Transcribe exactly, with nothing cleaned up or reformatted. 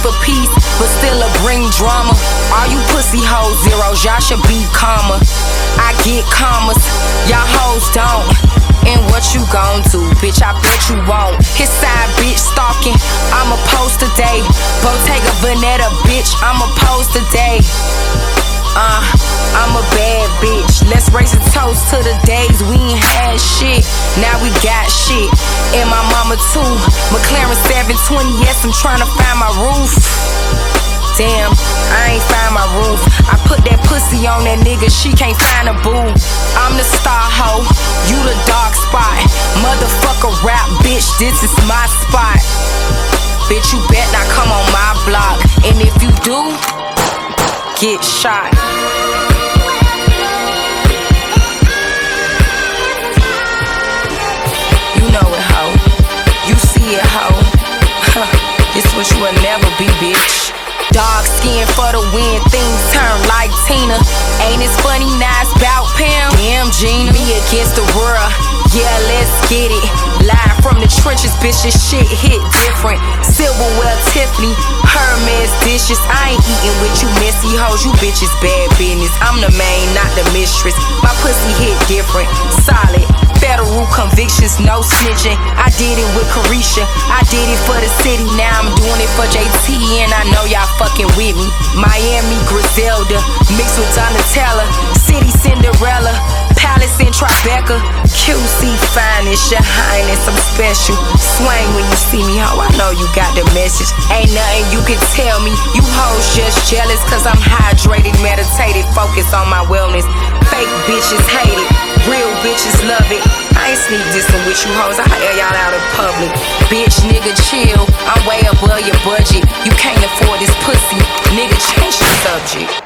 for peace, but still a bring drama. All you pussy hoes zeros, y'all should be calmer. I get commas, y'all hoes don't. And what you gon' do, bitch, I bet you won't. His side bitch stalking, I'm a post today. Bottega Veneta, bitch, I'm a post today. Uh, I'm a bad bitch. Let's raise a toast to the days we ain't had shit. Now we got shit. And my mama too. McLaren seven twenty, yes, I'm trying to find my roof. Damn, I ain't find my roof. I put that pussy on that nigga, she can't find a boo. I'm the star hoe, you the dark spot. Motherfucker rap, bitch, this is my spot. Bitch, you bet not come on my block. And if you do, get shot. You know it, ho. You see it, ho. This what you will never be, bitch. Dog skin for the win, things turn like Tina. Ain't it funny now it's bout Pam? Damn Gina, me against the world, yeah, let's get it. Live from the trenches, bitch, this shit hit different. Silverware Tiffany, Hermes dishes. I ain't eating with you messy hoes, you bitches bad business. I'm the main, not the mistress. My pussy hit different, solid. Federal convictions, no snitching. I did it with Carisha, I did it for the city. Now I'm doing it for J T, and I know y'all fucking with me. Miami Griselda, mixed with Donatella. City Cinderella, Palace in Tribeca. Q C finest, your highness, I'm special. Swing when you see me, ho, I know you got the message. Ain't nothing you can tell me, you hoes just jealous. Cause I'm hydrated, meditated, focused on my wellness. Fake bitches hate it, real bitches love it. I ain't sneak dissing with you hoes, I air y'all out in public. Bitch, nigga, chill, I'm way above your budget. You can't afford this pussy, nigga, change the subject.